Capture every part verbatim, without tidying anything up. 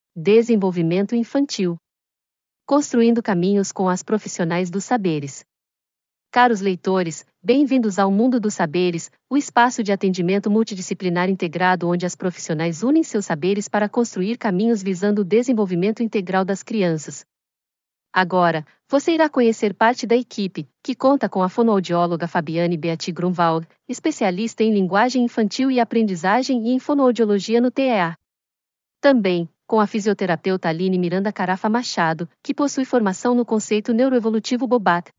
Desenvolvimento infantil. Construindo caminhos com as profissionais dos saberes. Caros leitores, bem-vindos ao Mundo dos Saberes, o espaço de atendimento multidisciplinar integrado onde as profissionais unem seus saberes para construir caminhos visando o desenvolvimento integral das crianças. Agora, você irá conhecer parte da equipe, que conta com a fonoaudióloga Fabiane Beati Grunwald, especialista em linguagem infantil e aprendizagem e em fonoaudiologia no T E A. Também, com a fisioterapeuta Aline Miranda Carafa Machado, que possui formação no conceito neuroevolutivo Bobat.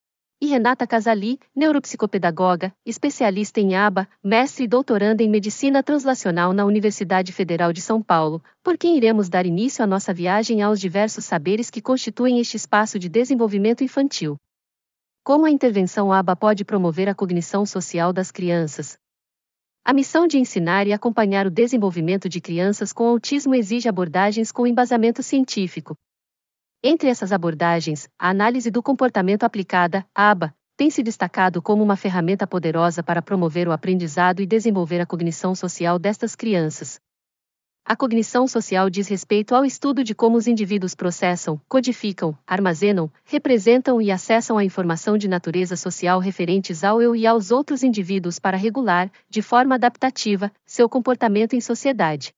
E Renata Casali, neuropsicopedagoga, especialista em A B A, mestre e doutoranda em Medicina Translacional na Universidade Federal de São Paulo, por quem iremos dar início à nossa viagem aos diversos saberes que constituem este espaço de desenvolvimento infantil. Como a intervenção A B A pode promover a cognição social das crianças? A missão de ensinar e acompanhar o desenvolvimento de crianças com autismo exige abordagens com embasamento científico. Entre essas abordagens, a análise do comportamento aplicada, A B A, tem se destacado como uma ferramenta poderosa para promover o aprendizado e desenvolver a cognição social destas crianças. A cognição social diz respeito ao estudo de como os indivíduos processam, codificam, armazenam, representam e acessam a informação de natureza social referentes ao eu e aos outros indivíduos para regular, de forma adaptativa, seu comportamento em sociedade.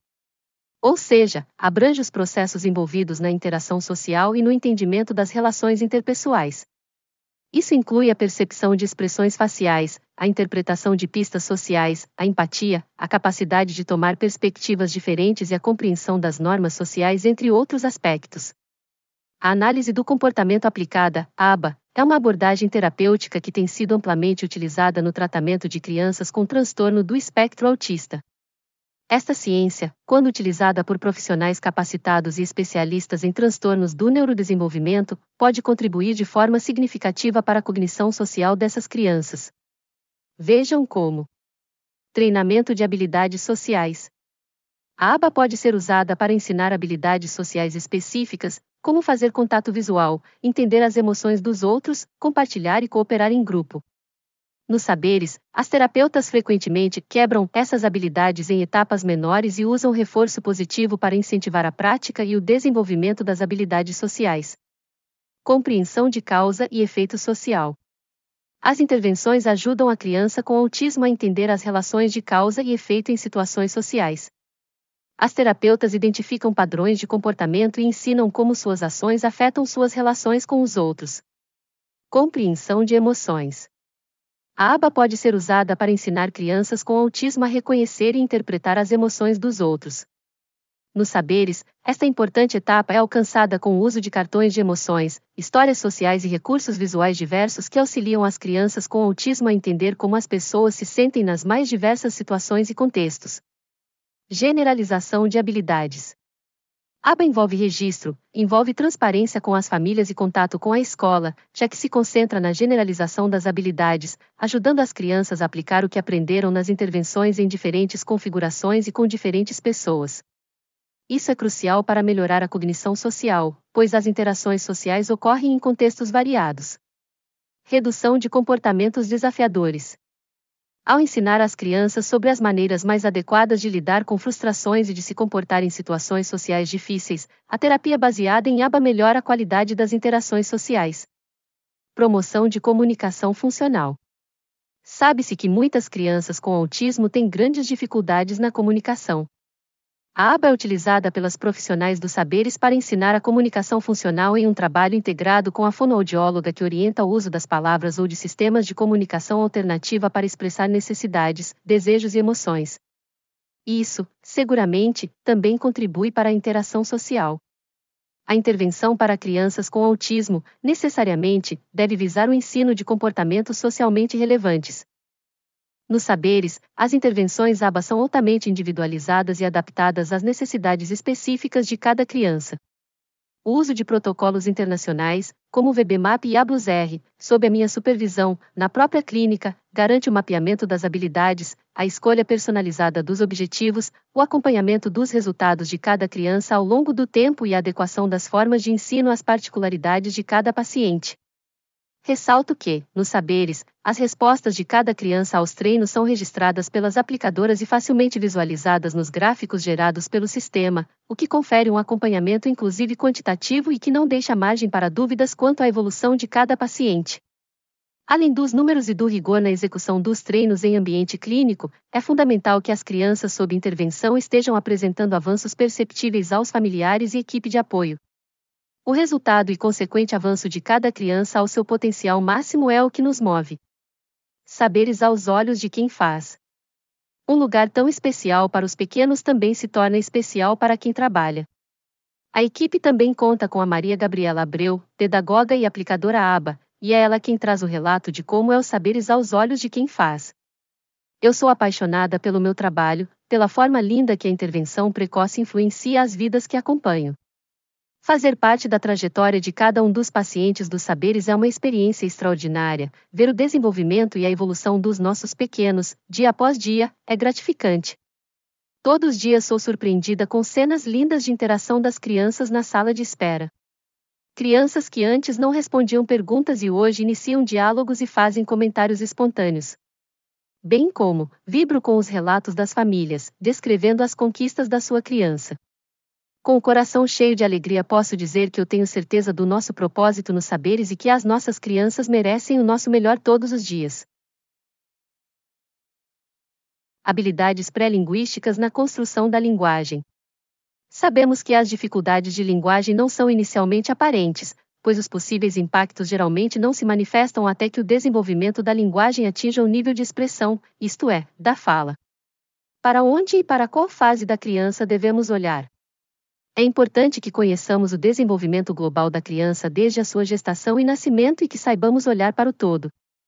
Ou seja, abrange os processos envolvidos na interação social e no entendimento das relações interpessoais. Isso inclui a percepção de expressões faciais, a interpretação de pistas sociais, a empatia, a capacidade de tomar perspectivas diferentes e a compreensão das normas sociais, entre outros aspectos. A análise do comportamento aplicada, A B A, é uma abordagem terapêutica que tem sido amplamente utilizada no tratamento de crianças com transtorno do espectro autista. Esta ciência, quando utilizada por profissionais capacitados e especialistas em transtornos do neurodesenvolvimento, pode contribuir de forma significativa para a cognição social dessas crianças. Vejam como: treinamento de habilidades sociais. A A B A pode ser usada para ensinar habilidades sociais específicas, como fazer contato visual, entender as emoções dos outros, compartilhar e cooperar em grupo. Nos saberes, as terapeutas frequentemente quebram essas habilidades em etapas menores e usam reforço positivo para incentivar a prática e o desenvolvimento das habilidades sociais. Compreensão de causa e efeito social. As intervenções ajudam a criança com autismo a entender as relações de causa e efeito em situações sociais. As terapeutas identificam padrões de comportamento e ensinam como suas ações afetam suas relações com os outros. Compreensão de emoções. A A B A pode ser usada para ensinar crianças com autismo a reconhecer e interpretar as emoções dos outros. Nos saberes, esta importante etapa é alcançada com o uso de cartões de emoções, histórias sociais e recursos visuais diversos que auxiliam as crianças com autismo a entender como as pessoas se sentem nas mais diversas situações e contextos. Generalização de habilidades. A B A envolve registro, envolve transparência com as famílias e contato com a escola, já que se concentra na generalização das habilidades, ajudando as crianças a aplicar o que aprenderam nas intervenções em diferentes configurações e com diferentes pessoas. Isso é crucial para melhorar a cognição social, pois as interações sociais ocorrem em contextos variados. Redução de comportamentos desafiadores. Ao ensinar às crianças sobre as maneiras mais adequadas de lidar com frustrações e de se comportar em situações sociais difíceis, a terapia baseada em A B A melhora a qualidade das interações sociais. Promoção de comunicação funcional. Sabe-se que muitas crianças com autismo têm grandes dificuldades na comunicação. A A B A é utilizada pelas profissionais dos saberes para ensinar a comunicação funcional em um trabalho integrado com a fonoaudióloga que orienta o uso das palavras ou de sistemas de comunicação alternativa para expressar necessidades, desejos e emoções. Isso, seguramente, também contribui para a interação social. A intervenção para crianças com autismo, necessariamente, deve visar o ensino de comportamentos socialmente relevantes. Nos saberes, as intervenções A B A são altamente individualizadas e adaptadas às necessidades específicas de cada criança. O uso de protocolos internacionais, como o V B MAP e A B L U S-R, sob a minha supervisão, na própria clínica, garante o mapeamento das habilidades, a escolha personalizada dos objetivos, o acompanhamento dos resultados de cada criança ao longo do tempo e a adequação das formas de ensino às particularidades de cada paciente. Ressalto que, nos saberes, As respostas de cada criança aos treinos são registradas pelas aplicadoras e facilmente visualizadas nos gráficos gerados pelo sistema, o que confere um acompanhamento inclusive quantitativo e que não deixa margem para dúvidas quanto à evolução de cada paciente. Além dos números e do rigor na execução dos treinos em ambiente clínico, é fundamental que as crianças sob intervenção estejam apresentando avanços perceptíveis aos familiares e equipe de apoio. O resultado e consequente avanço de cada criança ao seu potencial máximo é o que nos move. Saberes aos olhos de quem faz. Um lugar tão especial para os pequenos também se torna especial para quem trabalha. A equipe também conta com a Maria Gabriela Abreu, pedagoga e aplicadora ABA, e é ela quem traz o relato de como é os saberes aos olhos de quem faz. Eu sou apaixonada pelo meu trabalho, pela forma linda que a intervenção precoce influencia as vidas que acompanho. Fazer parte da trajetória de cada um dos pacientes dos saberes é uma experiência extraordinária. Ver o desenvolvimento e a evolução dos nossos pequenos, dia após dia, é gratificante. Todos os dias sou surpreendida com cenas lindas de interação das crianças na sala de espera. Crianças que antes não respondiam perguntas e hoje iniciam diálogos e fazem comentários espontâneos. Bem como, vibro com os relatos das famílias, descrevendo as conquistas da sua criança. Com o coração cheio de alegria posso dizer que eu tenho certeza do nosso propósito nos saberes e que as nossas crianças merecem o nosso melhor todos os dias. Habilidades pré-linguísticas na construção da linguagem. Sabemos que as dificuldades de linguagem não são inicialmente aparentes, pois os possíveis impactos geralmente não se manifestam até que o desenvolvimento da linguagem atinja o nível de expressão, isto é, da fala. Para onde e para qual fase da criança devemos olhar? É importante que conheçamos o desenvolvimento global da criança desde a sua gestação e nascimento e que saibamos olhar para o todo.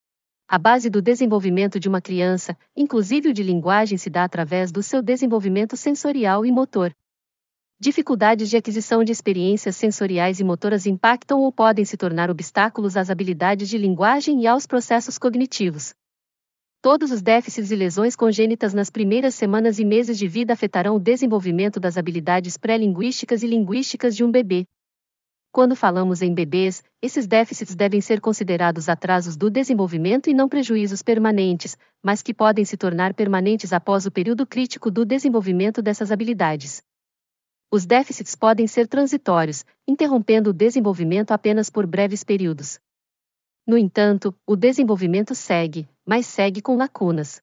A base do desenvolvimento de uma criança, inclusive o de linguagem, se dá através do seu desenvolvimento sensorial e motor. Dificuldades de aquisição de experiências sensoriais e motoras impactam ou podem se tornar obstáculos às habilidades de linguagem e aos processos cognitivos. Todos os déficits e lesões congênitas nas primeiras semanas e meses de vida afetarão o desenvolvimento das habilidades pré-linguísticas e linguísticas de um bebê. Quando falamos em bebês, esses déficits devem ser considerados atrasos do desenvolvimento e não prejuízos permanentes, mas que podem se tornar permanentes após o período crítico do desenvolvimento dessas habilidades. Os déficits podem ser transitórios, interrompendo o desenvolvimento apenas por breves períodos. No entanto, o desenvolvimento segue, mas segue com lacunas.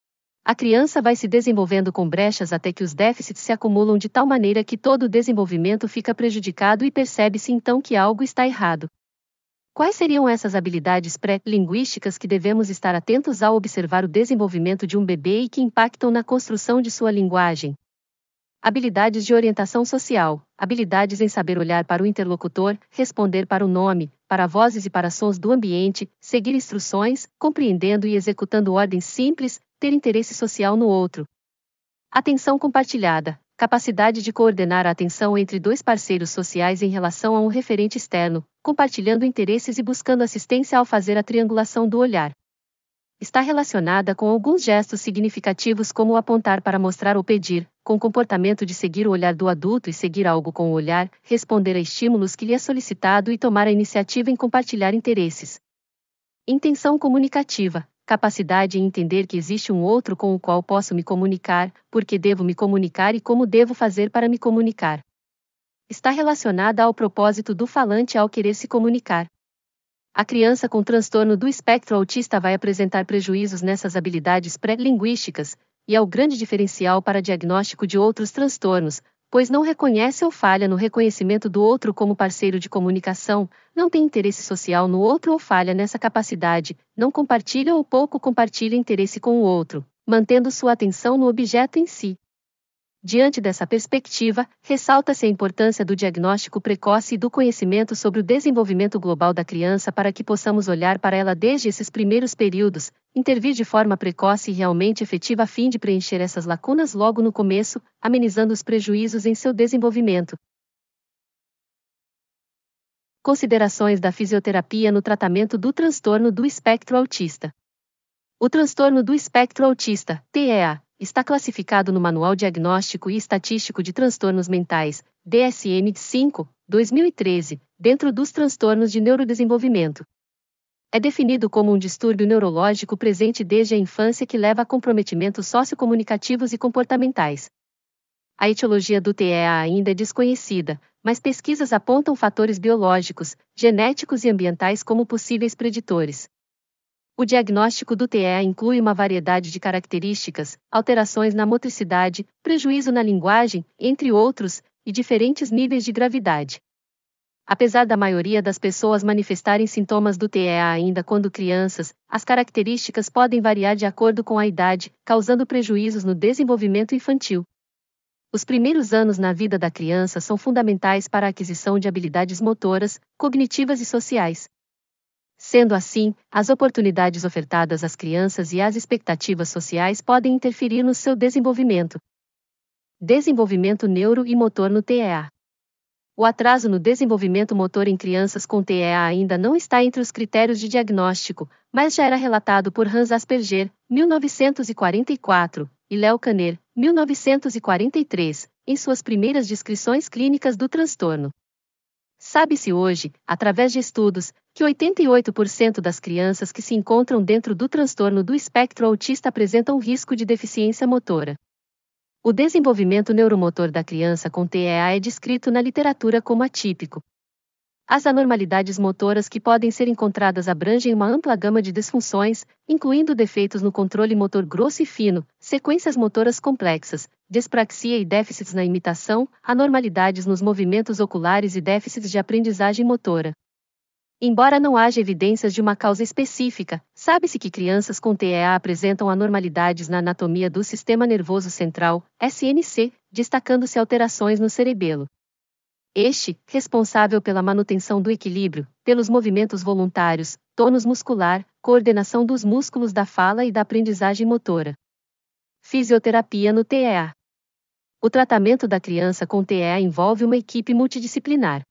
A criança vai se desenvolvendo com brechas até que os déficits se acumulam de tal maneira que todo o desenvolvimento fica prejudicado e percebe-se então que algo está errado. Quais seriam essas habilidades pré-linguísticas que devemos estar atentos ao observar o desenvolvimento de um bebê e que impactam na construção de sua linguagem? Habilidades de orientação social, habilidades em saber olhar para o interlocutor, responder para o nome, para vozes e para sons do ambiente, seguir instruções, compreendendo e executando ordens simples, ter interesse social no outro. Atenção compartilhada, capacidade de coordenar a atenção entre dois parceiros sociais em relação a um referente externo, compartilhando interesses e buscando assistência ao fazer a triangulação do olhar. Está relacionada com alguns gestos significativos como apontar para mostrar ou pedir, com o comportamento de seguir o olhar do adulto e seguir algo com o olhar, responder a estímulos que lhe é solicitado e tomar a iniciativa em compartilhar interesses. Intenção comunicativa, capacidade em entender que existe um outro com o qual posso me comunicar, por que devo me comunicar e como devo fazer para me comunicar. Está relacionada ao propósito do falante ao querer se comunicar. A criança com transtorno do espectro autista vai apresentar prejuízos nessas habilidades pré-linguísticas, e é o grande diferencial para diagnóstico de outros transtornos, pois não reconhece ou falha no reconhecimento do outro como parceiro de comunicação, não tem interesse social no outro ou falha nessa capacidade, não compartilha ou pouco compartilha interesse com o outro, mantendo sua atenção no objeto em si. Diante dessa perspectiva, ressalta-se a importância do diagnóstico precoce e do conhecimento sobre o desenvolvimento global da criança para que possamos olhar para ela desde esses primeiros períodos, intervir de forma precoce e realmente efetiva a fim de preencher essas lacunas logo no começo, amenizando os prejuízos em seu desenvolvimento. Considerações da fisioterapia no tratamento do transtorno do espectro autista. O transtorno do espectro autista, T E A, está classificado no Manual Diagnóstico e Estatístico de Transtornos Mentais, D S M cinco, dois mil e treze, dentro dos transtornos de neurodesenvolvimento. É definido como um distúrbio neurológico presente desde a infância que leva a comprometimentos sociocomunicativos e comportamentais. A etiologia do T E A ainda é desconhecida, mas pesquisas apontam fatores biológicos, genéticos e ambientais como possíveis preditores. O diagnóstico do T E A inclui uma variedade de características, alterações na motricidade, prejuízo na linguagem, entre outros, e diferentes níveis de gravidade. Apesar da maioria das pessoas manifestarem sintomas do T E A ainda quando crianças, as características podem variar de acordo com a idade, causando prejuízos no desenvolvimento infantil. Os primeiros anos na vida da criança são fundamentais para a aquisição de habilidades motoras, cognitivas e sociais. Sendo assim, as oportunidades ofertadas às crianças e as expectativas sociais podem interferir no seu desenvolvimento. Desenvolvimento neuro e motor no T E A. O atraso no desenvolvimento motor em crianças com T E A ainda não está entre os critérios de diagnóstico, mas já era relatado por Hans Asperger, mil novecentos e quarenta e quatro, e Leo Kanner, mil novecentos e quarenta e três, em suas primeiras descrições clínicas do transtorno. Sabe-se hoje, através de estudos, que oitenta e oito por cento das crianças que se encontram dentro do transtorno do espectro autista apresentam risco de deficiência motora. O desenvolvimento neuromotor da criança com T E A é descrito na literatura como atípico. As anormalidades motoras que podem ser encontradas abrangem uma ampla gama de disfunções, incluindo defeitos no controle motor grosso e fino, sequências motoras complexas, dispraxia e déficits na imitação, anormalidades nos movimentos oculares e déficits de aprendizagem motora. Embora não haja evidências de uma causa específica, sabe-se que crianças com T E A apresentam anormalidades na anatomia do sistema nervoso central, S N C, destacando-se alterações no cerebelo. Este, responsável pela manutenção do equilíbrio, pelos movimentos voluntários, tônus muscular, coordenação dos músculos da fala e da aprendizagem motora. Fisioterapia no T E A. O tratamento da criança com T E A envolve uma equipe multidisciplinar.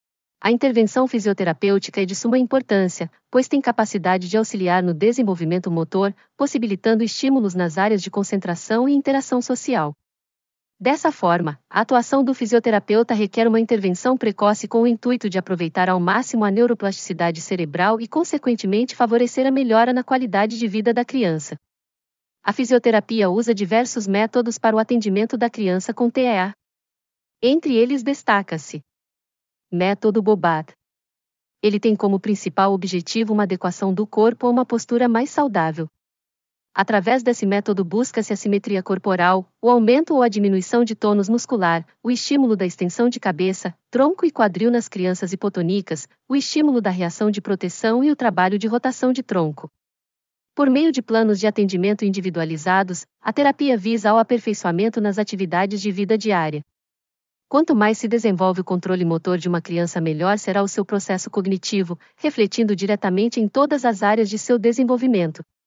A intervenção fisioterapêutica é de suma importância, pois tem capacidade de auxiliar no desenvolvimento motor, possibilitando estímulos nas áreas de concentração e interação social. Dessa forma, a atuação do fisioterapeuta requer uma intervenção precoce com o intuito de aproveitar ao máximo a neuroplasticidade cerebral e, consequentemente, favorecer a melhora na qualidade de vida da criança. A fisioterapia usa diversos métodos para o atendimento da criança com T E A. Entre eles destaca-se Método Bobath. Ele tem como principal objetivo uma adequação do corpo a uma postura mais saudável. Através desse método busca-se a simetria corporal, o aumento ou a diminuição de tônus muscular, o estímulo da extensão de cabeça, tronco e quadril nas crianças hipotônicas, o estímulo da reação de proteção e o trabalho de rotação de tronco. Por meio de planos de atendimento individualizados, a terapia visa ao aperfeiçoamento nas atividades de vida diária. Quanto mais se desenvolve o controle motor de uma criança, melhor será o seu processo cognitivo, refletindo diretamente em todas as áreas de seu desenvolvimento.